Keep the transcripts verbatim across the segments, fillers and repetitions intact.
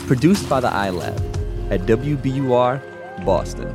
Produced by the iLab at W B U R, Boston.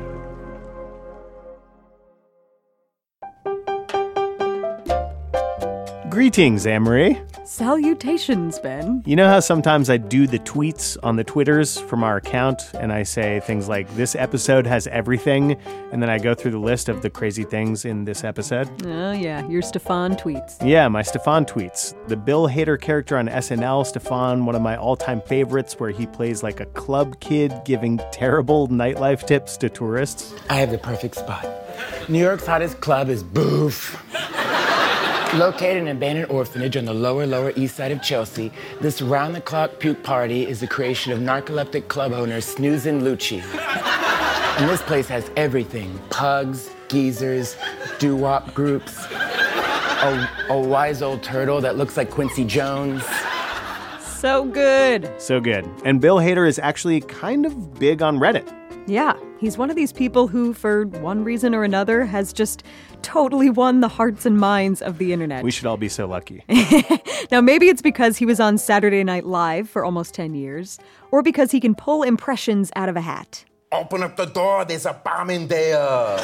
Greetings, Anne-Marie. Salutations, Ben. You know how sometimes I do the tweets on the Twitters from our account, and I say things like, this episode has everything, and then I go through the list of the crazy things in this episode? Oh, yeah, your Stefan tweets. Yeah, my Stefan tweets. The Bill Hader character on S N L, Stefan, one of my all-time favorites, where he plays like a club kid giving terrible nightlife tips to tourists. I have the perfect spot. New York's hottest club is Boof. Located in an abandoned orphanage on the lower, lower east side of Chelsea, this round-the-clock puke party is the creation of narcoleptic club owner Snoozin' Lucci. And this place has everything. Pugs, geezers, doo-wop groups, a, a wise old turtle that looks like Quincy Jones. So good. So good. And Bill Hader is actually kind of big on Reddit. Yeah, he's one of these people who, for one reason or another, has just totally won the hearts and minds of the internet. We should all be so lucky. Now, maybe it's because he was on Saturday Night Live for almost ten years, or because he can pull impressions out of a hat. Open up the door, there's a bomb in there.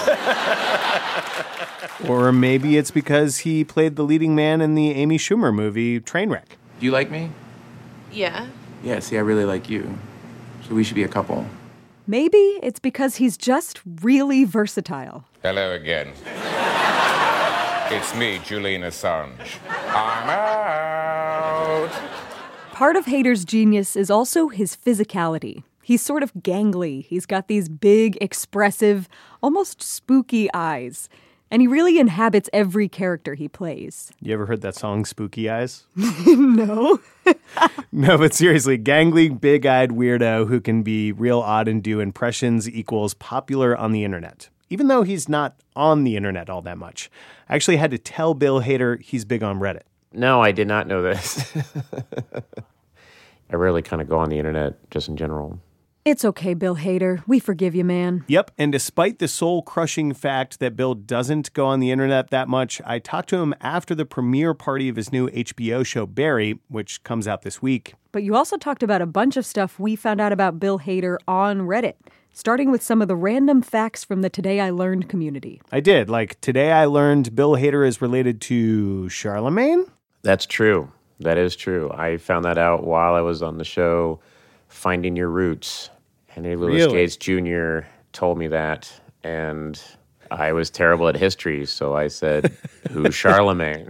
Or maybe it's because he played the leading man in the Amy Schumer movie Trainwreck. Do you like me? Yeah. Yeah, see, I really like you. So we should be a couple. Maybe it's because he's just really versatile. Hello again. It's me, Julian Assange. I'm out. Part of Hader's genius is also his physicality. He's sort of gangly. He's got these big, expressive, almost spooky eyes. And he really inhabits every character he plays. You ever heard that song, Spooky Eyes? No. No, but seriously, gangly, big-eyed weirdo who can be real odd and do impressions equals popular on the internet. Even though he's not on the internet all that much. I actually had to tell Bill Hader he's big on Reddit. No, I did not know this. I rarely kind of go on the internet just in general. It's okay, Bill Hader. We forgive you, man. Yep, and despite the soul-crushing fact that Bill doesn't go on the internet that much, I talked to him after the premiere party of his new H B O show, Barry, which comes out this week. But you also talked about a bunch of stuff we found out about Bill Hader on Reddit, starting with some of the random facts from the Today I Learned community. I did. Like, today I learned Bill Hader is related to Charlemagne? That's true. That is true. I found that out while I was on the show Finding Your Roots. Henry Louis Really? Gates Junior told me that, and I was terrible at history, so I said, who's Charlemagne?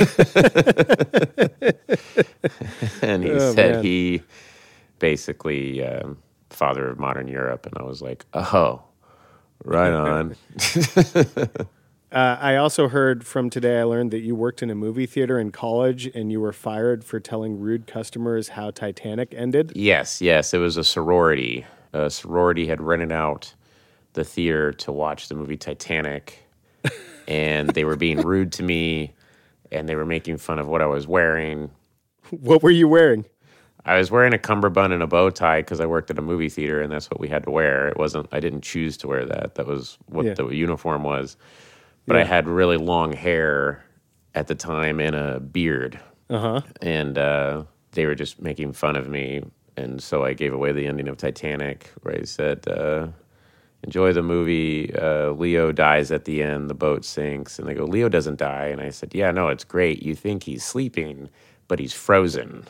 And he Oh, said man. he basically um, father of modern Europe, and I was like, oh, right on. Uh, I also heard from Today I Learned that you worked in a movie theater in college and you were fired for telling rude customers how Titanic ended. Yes, yes, it was a sorority. A sorority had rented out the theater to watch the movie Titanic, and they were being rude to me, and they were making fun of what I was wearing. What were you wearing? I was wearing a cummerbund and a bow tie because I worked at a movie theater, and that's what we had to wear. It wasn't, I didn't choose to wear that. That was what Yeah. the uniform was. But Yeah. I had really long hair at the time and a beard. Uh-huh. And uh, they were just making fun of me. And so I gave away the ending of Titanic, where I said, uh, enjoy the movie. Uh, Leo dies at the end. The boat sinks. And they go, Leo doesn't die. And I said, yeah, no, it's great. You think he's sleeping, but he's frozen.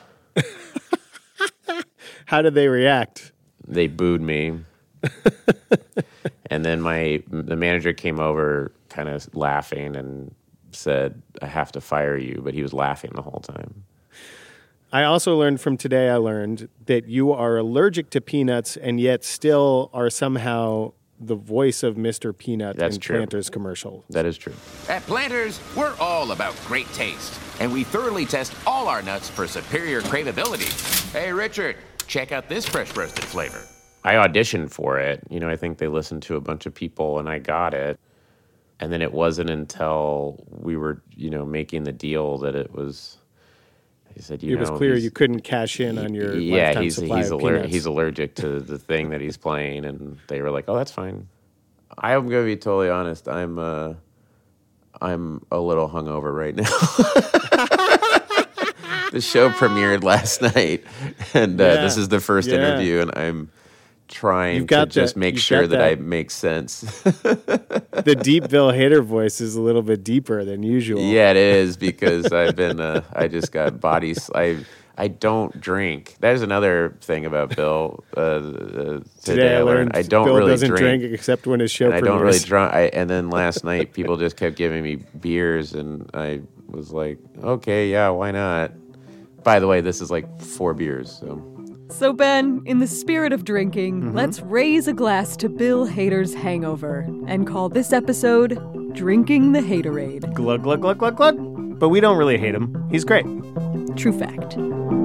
How did they react? They booed me. And then my the manager came over kind of laughing and said, I have to fire you. But he was laughing the whole time. I also learned from Today I Learned that you are allergic to peanuts and yet still are somehow the voice of Mister Peanut That's in true. Planters commercial. That is true. At Planters, we're all about great taste, and we thoroughly test all our nuts for superior craveability. Hey, Richard, check out this fresh roasted flavor. I auditioned for it. You know, I think they listened to a bunch of people and I got it. And then it wasn't until we were, you know, making the deal that it was, he said, you It was know, clear he's- you couldn't cash in on your yeah, lifetime he's supply he's, of aller- peanuts. he's allergic to the thing that he's playing. And they were like, oh, that's fine. I'm going to be totally honest. I'm, uh, I'm a little hungover right now. the show premiered last night, and uh, Yeah. this is the first Yeah. interview, and I'm trying You've to got just that- make you've sure got that, that- I make sense. The deep Bill Hader voice is a little bit deeper than usual. Yeah, it is because I've been. Uh, I just got body. s- I I don't drink. There's another thing about Bill. Uh, uh, today, Today I learned I don't Bill really doesn't drink. drink except when his show and I don't really premieres. drink. I, and then last night, people just kept giving me beers, and I was like, okay, yeah, why not? By the way, this is like four beers. So. So, Ben, in the spirit of drinking, Mm-hmm. let's raise a glass to Bill Hader's hangover and call this episode Drinking the Haterade. Glug, glug, glug, glug, glug. But we don't really hate him. He's great. True fact.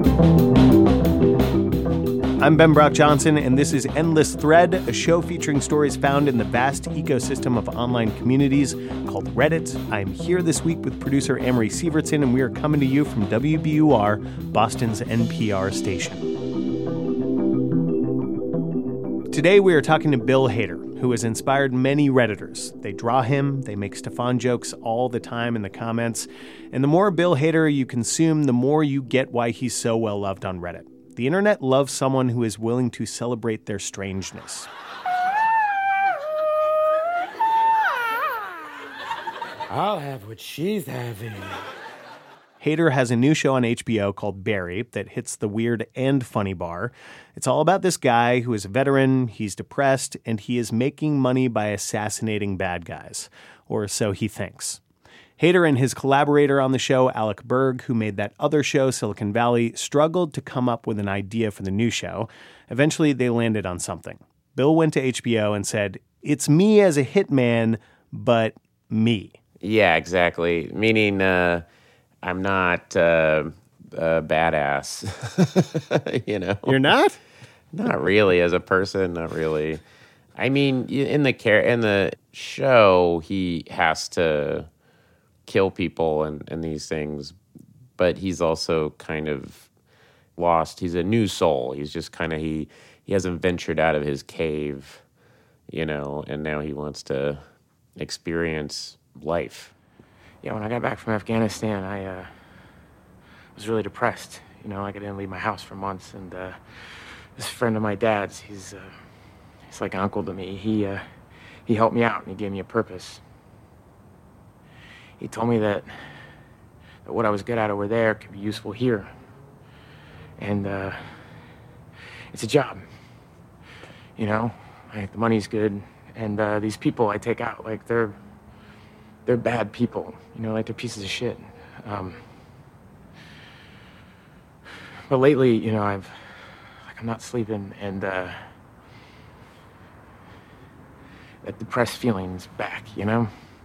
I'm Ben Brock Johnson, and this is Endless Thread, a show featuring stories found in the vast ecosystem of online communities called Reddit. I'm here this week with producer Amory Sievertson, and we are coming to you from W B U R, Boston's N P R station. Today we are talking to Bill Hader, who has inspired many Redditors. They draw him, they make Stefan jokes all the time in the comments, and the more Bill Hader you consume, the more you get why he's so well loved on Reddit. The internet loves someone who is willing to celebrate their strangeness. I'll have what she's having. Hader has a new show on H B O called Barry that hits the weird and funny bar. It's all about this guy who is a veteran, he's depressed, and he is making money by assassinating bad guys. Or so he thinks. Hader and his collaborator on the show, Alec Berg, who made that other show, Silicon Valley, struggled to come up with an idea for the new show. Eventually, they landed on something. Bill went to H B O and said, "It's me as a hitman, but me." Yeah, exactly. Meaning, uh, I'm not uh, a badass. You know, You're not? not really as a person. Not really. I mean, y- in the care in the show, he has to kill people and, and these things, but he's also kind of lost. He's a new soul. He's just kind of he he hasn't ventured out of his cave, you know, and now he wants to experience life. Yeah, when I got back from Afghanistan, I uh, was really depressed. You know, like I didn't leave my house for months, and uh, this friend of my dad's, he's uh, he's like an uncle to me. He uh, he helped me out, and he gave me a purpose. He told me that, that what I was good at over there could be useful here, and uh, it's a job. You know, like the money's good, and uh, these people I take out, like they're. They're bad people, you know, like they're pieces of shit. Um, but lately, you know, I've, like, I'm not sleeping, and uh, that depressed feeling's back, you know?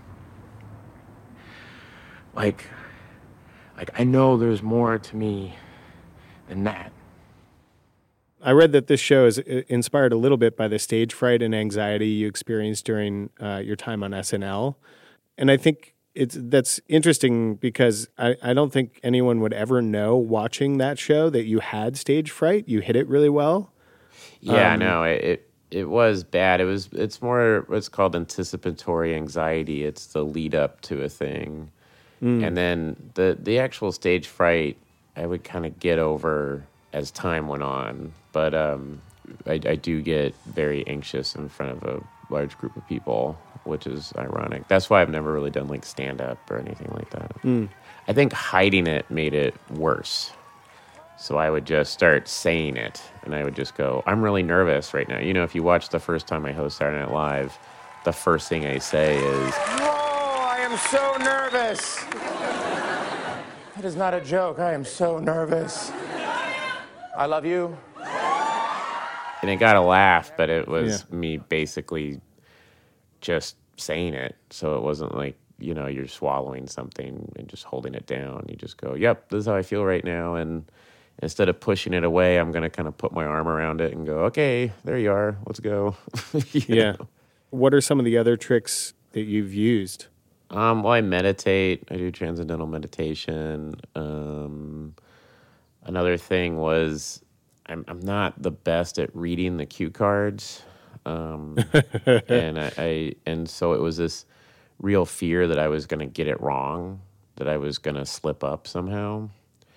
Like, like I know there's more to me than that. I read that this show is uh, inspired a little bit by the stage fright and anxiety you experienced during uh, your time on S N L. And I think it's that's interesting because I, I don't think anyone would ever know watching that show that you had stage fright. You hit it really well. Yeah, Um, no, it, it it was bad. It was it's more what's called anticipatory anxiety. It's the lead up to a thing, and then the the actual stage fright I would kind of get over as time went on. But um, I, I do get very anxious in front of a large group of people, which is ironic. That's why I've never really done like stand up or anything like that. Mm. I think hiding it made it worse. So I would just start saying it, and I would just go, I'm really nervous right now. You know, if you watch the first time I host Saturday Night Live, the first thing I say is, Oh, I am so nervous. That is not a joke. I am so nervous. I love you. and it got a laugh, but it was Yeah. me basically just saying it. So it wasn't like, you know, you're swallowing something and just holding it down. You just go, yep, this is how I feel right now. And instead of pushing it away, I'm going to kind of put my arm around it and go, okay, there you are. Let's go. You Yeah. know? What are some of the other tricks that you've used? Um, well, I meditate. I do transcendental meditation. Um, another thing was I'm I'm not the best at reading the cue cards, um, and I, I and so it was this real fear that I was going to get it wrong, that I was going to slip up somehow.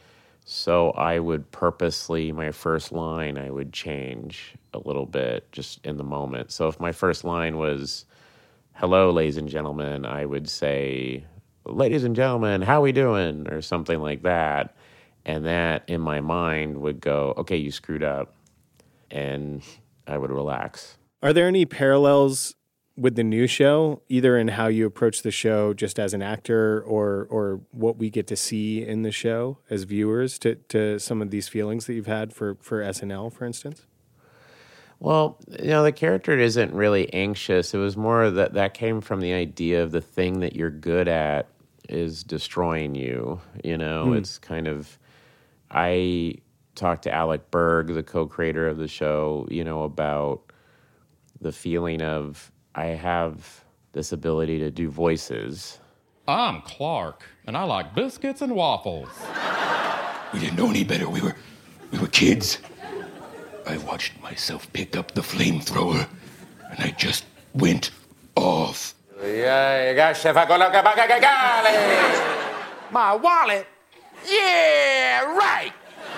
So I would purposely, my first line, I would change a little bit just in the moment. So if my first line was, hello, ladies and gentlemen, I would say, ladies and gentlemen, how we doing? Or something like that. And that in my mind would go, okay, you screwed up. And I would relax. Are there any parallels with the new show, either in how you approach the show just as an actor or or what we get to see in the show as viewers to, to some of these feelings that you've had for, for S N L, for instance? Well, you know, the character isn't really anxious. It was more that that came from the idea of the thing that you're good at is destroying you. You know, hmm. It's kind of, I talked to Alec Berg, the co-creator of the show, you know, about the feeling of, I have this ability to do voices. I'm Clark, and I like biscuits and waffles. We didn't know any better. We were, we were kids. I watched myself pick up the flamethrower, and I just went off. My wallet? Yeah, right.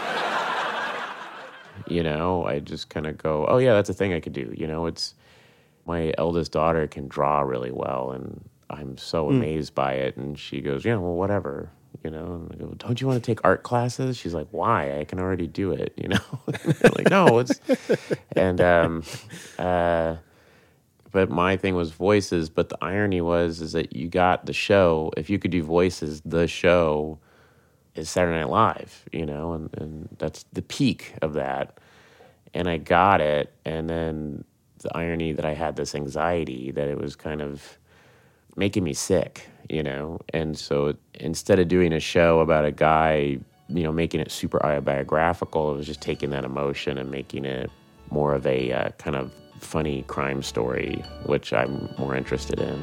You know, I just kind of go, oh yeah, that's a thing I could do. You know, it's, my eldest daughter can draw really well, and I'm so mm. amazed by it. And she goes, yeah, well, whatever, you know. And I go, don't you want to take art classes? She's like, why? I can already do it, you know. Like, no, it's, and um, uh, but my thing was voices. But the irony was is that you got the show. If you could do voices, the show is Saturday Night Live, you know, and, and that's the peak of that. And I got it, and then the irony that I had this anxiety that it was kind of making me sick, you know? And so instead of doing a show about a guy, you know, making it super autobiographical, it was just taking that emotion and making it more of a uh, kind of funny crime story, which I'm more interested in.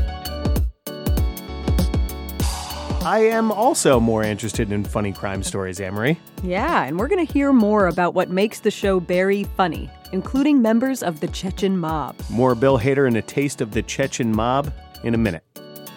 I am also more interested in funny crime stories, Amory. Yeah, and we're going to hear more about what makes the show Barry funny, including members of the Chechen mob. More Bill Hader and a taste of the Chechen mob in a minute.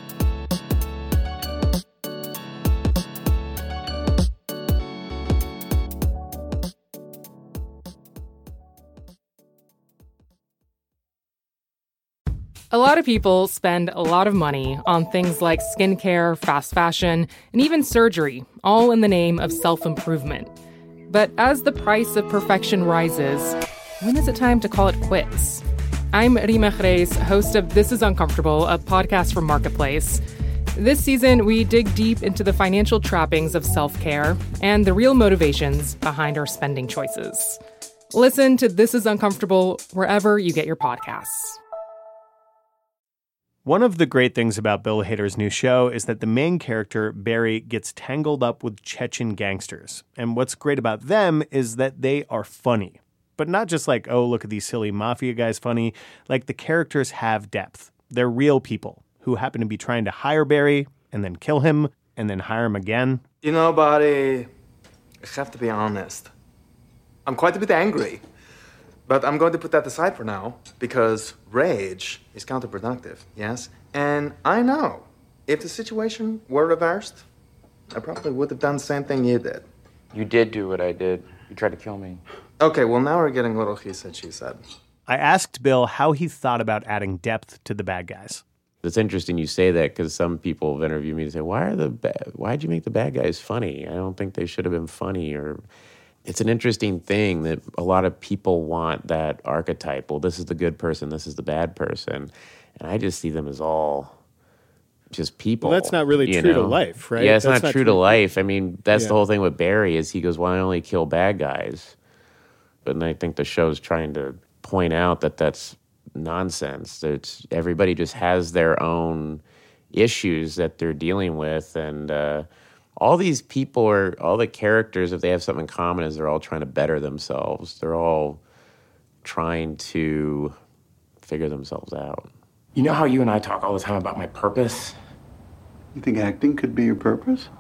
A lot of people spend a lot of money on things like skincare, fast fashion, and even surgery, all in the name of self-improvement. But as the price of perfection rises, when is it time to call it quits? I'm Rima Jerez, host of This Is Uncomfortable, a podcast from Marketplace. This season, we dig deep into the financial trappings of self-care and the real motivations behind our spending choices. Listen to This Is Uncomfortable wherever you get your podcasts. One of the great things about Bill Hader's new show is that the main character, Barry, gets tangled up with Chechen gangsters. And what's great about them is that they are funny. But not just like, oh, look at these silly mafia guys funny. Like, the characters have depth. They're real people who happen to be trying to hire Barry and then kill him and then hire him again. You know, buddy, I have to be honest. I'm quite a bit angry. But I'm going to put that aside for now, because rage is counterproductive, yes? And I know, if the situation were reversed, I probably would have done the same thing you did. You did do what I did. You tried to kill me. Okay, well, now we're getting a little he said, she said. I asked Bill how he thought about adding depth to the bad guys. It's interesting you say that, because some people have interviewed me and say, why are the ba- why'd you make the bad guys funny? I don't think they should have been funny, or... It's an interesting thing that a lot of people want that archetype. Well, this is the good person, this is the bad person. And I just see them as all just people. Well, that's not really true know? to life, right? Yeah, it's that's not, not true, true to life. I mean, that's yeah. the whole thing with Barry is he goes, well, I only kill bad guys. But I think the show's trying to point out that that's nonsense. It's, everybody just has their own issues that they're dealing with, and... Uh, all these people are, all the characters, if they have something in common, is they're all trying to better themselves. They're all trying to figure themselves out. You know how you and I talk all the time about my purpose? You think acting could be your purpose?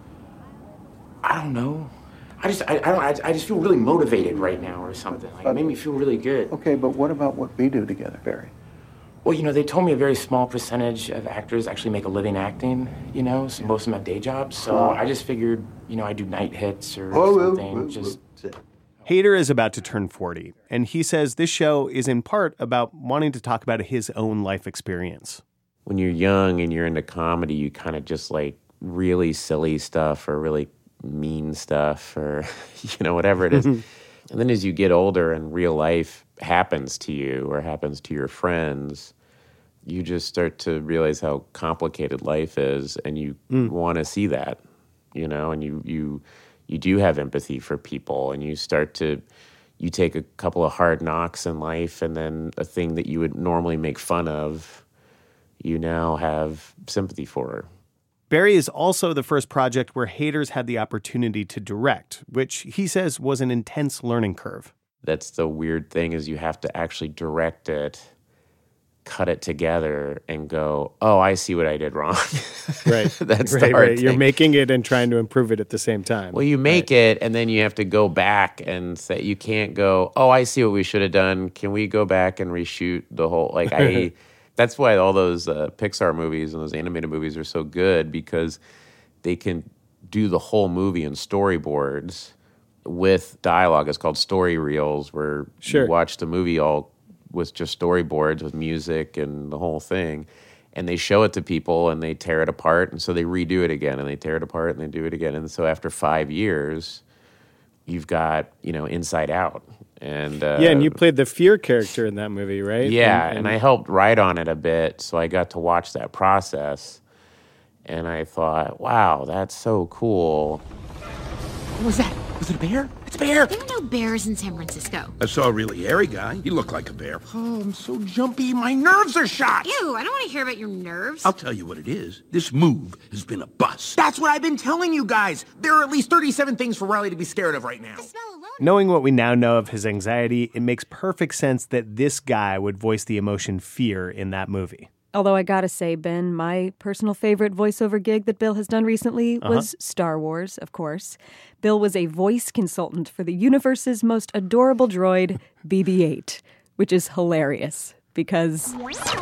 I don't know. I just, I, I don't, I, I just feel really motivated right now or something. Like, it made me feel really good. Okay, but what about what we do together, Barry? Well, you know, they told me a very small percentage of actors actually make a living acting, you know, so most of them have day jobs. So Oh. I just figured, you know, I do night hits or Oh, well, something. well, just Hader is about to turn forty, and he says this show is in part about wanting to talk about his own life experience. When you're young and you're into comedy, you kind of just like really silly stuff or really mean stuff or, you know, whatever it is. And then as you get older and real life happens to you or happens to your friends, you just start to realize how complicated life is, and you mm. want to see that, you know, and you, you, you do have empathy for people, and you start to, you take a couple of hard knocks in life, and then a thing that you would normally make fun of, you now have sympathy for her. Barry is also the first project where Hader's had the opportunity to direct, which he says was an intense learning curve. That's the weird thing, is you have to actually direct it, cut it together, and go, oh, I see what I did wrong. Right. That's right, the hard right. thing. You're making it and trying to improve it at the same time. Well, you make right. it, and then you have to go back and say, you can't go, oh, I see what we should have done. Can we go back and reshoot the whole, like, I, that's why all those uh, Pixar movies and those animated movies are so good, because they can do the whole movie in storyboards with dialogue. It's called story reels, where sure. you watch the movie all with just storyboards with music and the whole thing, and they show it to people and they tear it apart, and so they redo it again and they tear it apart and they do it again, and so after five years, you've got, you know, Inside Out. And uh, yeah, and you played the fear character in that movie, right? Yeah, and, and, and I helped write on it a bit, so I got to watch that process, and I thought, wow, that's so cool. What was that? Was it a bear? It's a bear! There are no bears in San Francisco. I saw a really hairy guy. He looked like a bear. Oh, I'm so jumpy. My nerves are shot. Ew, I don't want to hear about your nerves. I'll tell you what it is. This move has been a bust. That's what I've been telling you guys. There are at least thirty-seven things for Riley to be scared of right now. Knowing what we now know of his anxiety, it makes perfect sense that this guy would voice the emotion fear in that movie. Although I gotta say, Ben, my personal favorite voiceover gig that Bill has done recently was uh-huh. Star Wars, of course. Bill was a voice consultant for the universe's most adorable droid, B B eight, which is hilarious because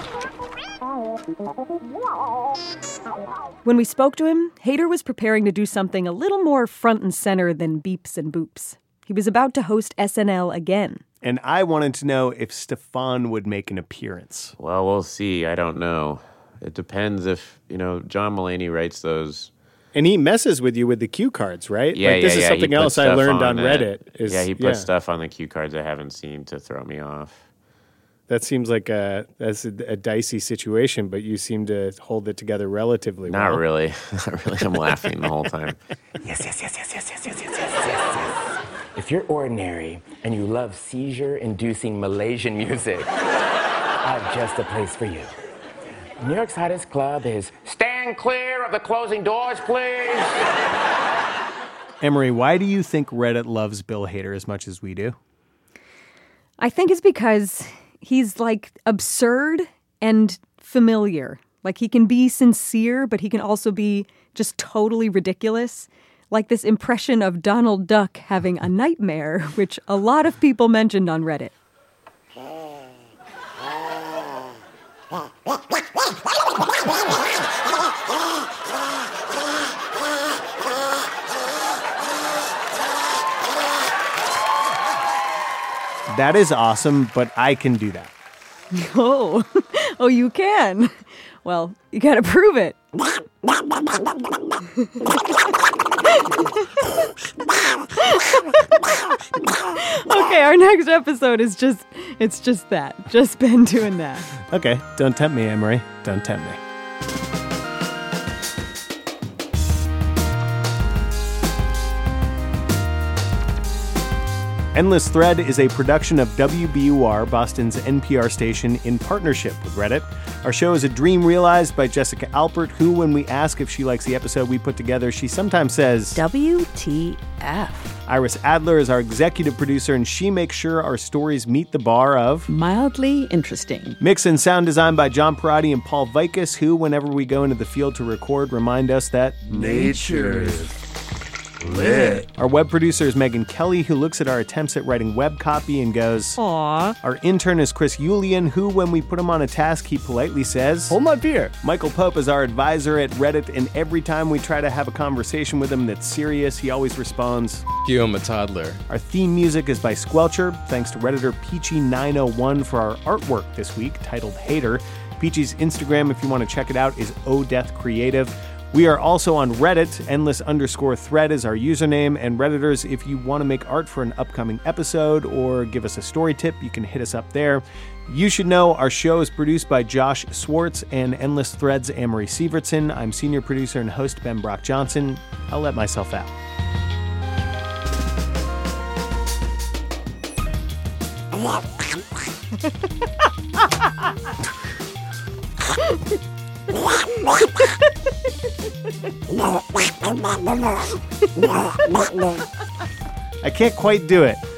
when we spoke to him, Hader was preparing to do something a little more front and center than beeps and boops. He was about to host S N L again. And I wanted to know if Stefon would make an appearance. Well, we'll see. I don't know. It depends if, you know, John Mulaney writes those. And he messes with you with the cue cards, right? Yeah, like, this yeah, is yeah. something else I learned on, on Reddit. Is, yeah, he puts yeah. stuff on the cue cards I haven't seen to throw me off. That seems like a that's a, a dicey situation, but you seem to hold it together relatively Not well. Not really. Not really. I'm laughing the whole time. Yes, yes, yes, yes, yes, yes, yes, yes, yes, yes. If you're ordinary and you love seizure-inducing Malaysian music, I've just a place for you. New York's hottest club is Stand clear of the closing doors, please. Emery, why do you think Reddit loves Bill Hader as much as we do? I think it's because he's like absurd and familiar. Like he can be sincere, but he can also be just totally ridiculous. Like this impression of Donald Duck having a nightmare, which a lot of people mentioned on Reddit. That is awesome, but I can do that. Oh, oh, you can. Well, you gotta prove it. Okay, our next episode is just, it's just that. Just Ben doing that. Okay, don't tempt me, Emery. Don't tempt me. Endless Thread is a production of W B U R, Boston's N P R station, in partnership with Reddit. Our show is a dream realized by Jessica Alpert, who, when we ask if she likes the episode we put together, she sometimes says, W T F. Iris Adler is our executive producer, and she makes sure our stories meet the bar of mildly interesting. Mix and sound design by John Perotti and Paul Vikas, who, whenever we go into the field to record, remind us that nature is Lit. Our web producer is Megan Kelly, who looks at our attempts at writing web copy and goes, Aww. Our intern is Chris Yulian, who, when we put him on a task, he politely says, Hold my beer. Michael Pope is our advisor at Reddit, and every time we try to have a conversation with him that's serious, he always responds, You, I'm a toddler. Our theme music is by Squelcher. Thanks to Redditor Peachy nine oh one for our artwork this week, titled Hater. Peachy's Instagram, if you want to check it out, is odeath creative. We are also on Reddit. Endless underscore thread is our username. And Redditors, if you want to make art for an upcoming episode or give us a story tip, you can hit us up there. You should know our show is produced by Josh Swartz and Endless Threads Amory Sievertson. I'm senior producer and host Ben Brock Johnson. I'll let myself out. I can't quite do it.